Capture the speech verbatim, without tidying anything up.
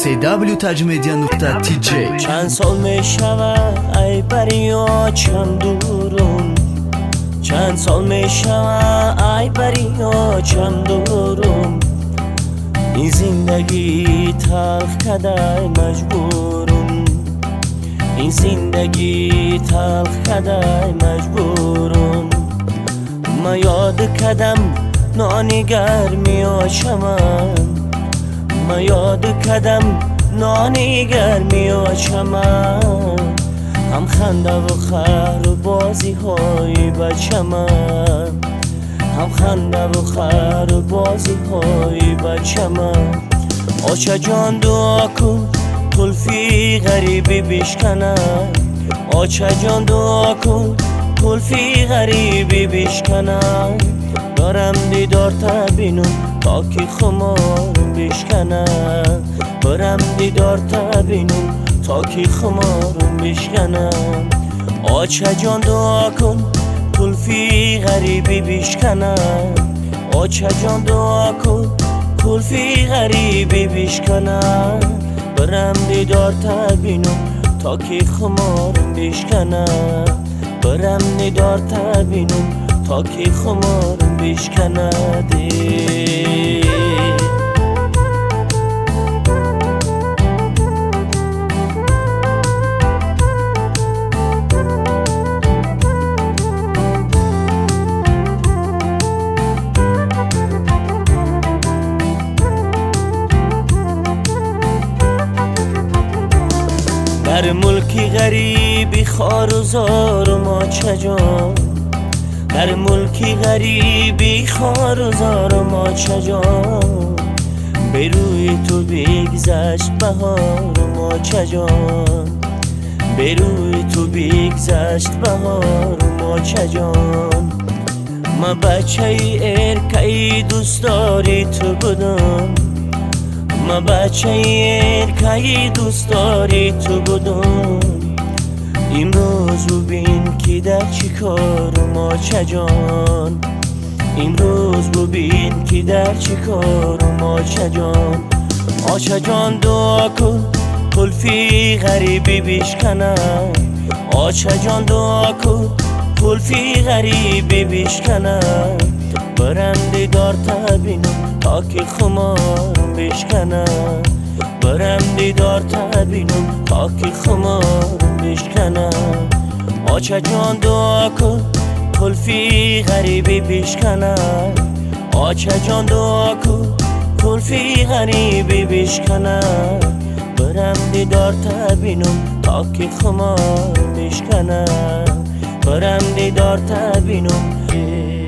سی دبلیو تاجمدیا نقطه تی جی. چند سال می شود ای بریا چم دورم، چند سال می شود ای بریا چم دورم. این زندگی تلخ کده مجبورم، این زندگی تلخ کده مجبورم. ما یاد کدم نانی گرمی آشمم، ما یاد کدم نانی گرمی آشمم. هم خنده و خر و بازی های بچمم، هم خنده و خر و بازی های بچمم. آچه جان دعا کن کلفی غریبی بشکنم، آچه جان دعا کن کلفی غریبی بشکنم. دارم دیدار تبینم تا که خمارم بشکنم، دارم دیدار تبینم تا که خمارم بشکنم. آچه جان دعا کن کلفی غریبی بشکنم، آچه جان دعا کن کلفی غریبی بشکنم. برم دیدار تبینم تا که خمارم بشکنم، برم دیدار تبینم تا که خمارم بشکنده. در ملکی غریبی خار و زار و ماچه جان، در ملکی غریبی خار و زار و ماچه جان. به روی تو بگذشت بهار و ماچه جان، به روی تو بگذشت بهار و ماچه جان. ما بچه ارکهی دوست داری تو بودم، ما بچه ارکهی دوست داری تو بودم. امروز ببین که در چی کار ماچه جان، امروز ببین که در چی کار ماچه جان. آچه جان دعا کن کلفی غریبی بشکنم، آچه جان دعا کن کلفی غریبی بشکنم. برم دیدار تبینم تا که خمارم بشکنم، برم دیدار تبینم تا که خمارم بشکنم. آچه جان دعا کن کلفی غریبی بشکنم، آچه جان دعا کن کلفی غریبی بشکنم. برم دیدار تبینم تا که خمارم بشکنم، برم دیدار تبینم.